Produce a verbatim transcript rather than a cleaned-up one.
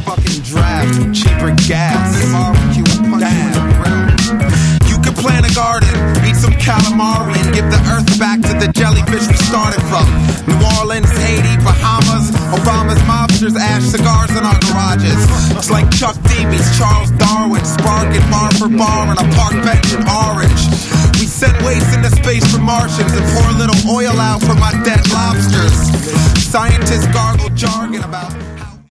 fucking draft, cheaper gas. Barbecue and punch you in the grill. You could plant a garden, eat some calamari, and give the earth back to the jellyfish we started from. New Orleans, Haiti, Bahamas, Obama's mobsters ash cigars in our garages. It's like Chuck D meets Charles Darwin, sparking bar for bar on a park bench in Orange. We send waste into space for Martians and pour a little oil out for my dead lobsters. Scientists gargle jargon about